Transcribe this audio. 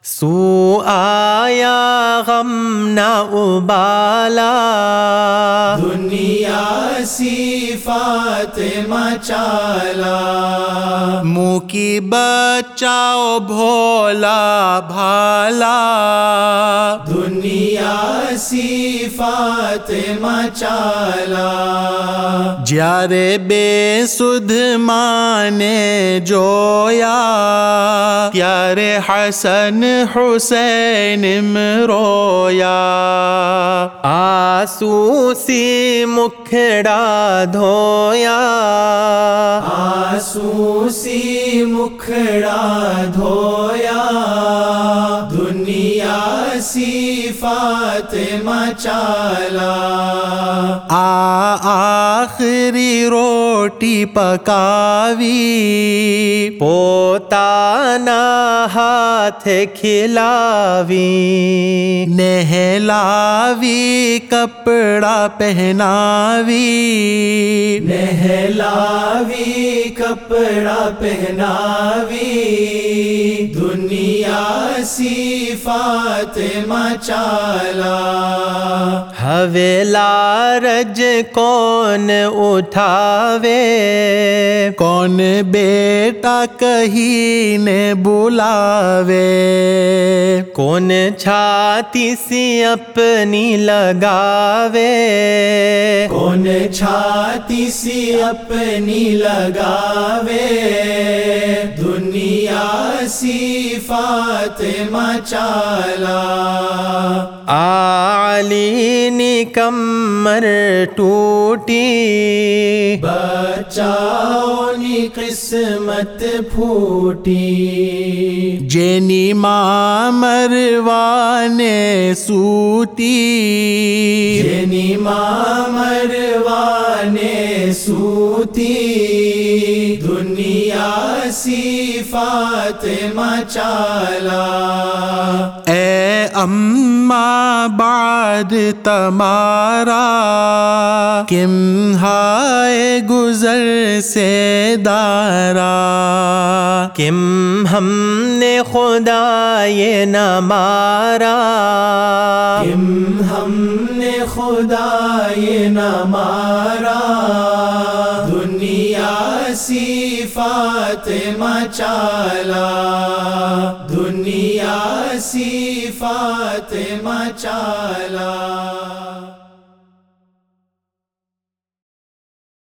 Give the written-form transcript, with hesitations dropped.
سو آیا غم نہ ابالا، دنیا سی فاطمہ چالا، منہ کی بچاؤ بھولا بھالا، دنیا سی فاطمہ چالا، جارے بے سدھ مانے جویا، پیارے حسن حسین مرویا، آنسو سی مکھڑا دھویا، آنسو سی مکھڑا دھویا، دنیا سی فاطمہ چالا، آخری روٹی پکاوی، پوتا نہ ہاتھ کھلاوی، نہلاوی کپڑا پہناوی، نہلاوی کپڑا پہناوی، دنیا سی فاطمہ چالا، حویلا رج کون اٹھاوے، کون بیٹا کہیں نے بلاوے، کون چھاتی سی اپنی لگاوے، کون چھاتی سی اپنی لگاوے، دنیا سی فاطمہ چالا، علی نکمر ٹوٹی، بچاؤ نی قسمت پھوٹی، جینی ماں مروانے سوتی، جنی ماں مروانے سوتی، دنیا سی فاطمہ چالا، اے اماں بعد تمہارا، کم ہائے گزر سے دارا، کم ہم نے خدا یہ نہ مارا، کم ہم نے خدا یہ نہ مارا، دنیا سی فاطمہ چالا، دنیا سی فاطمہ چالا۔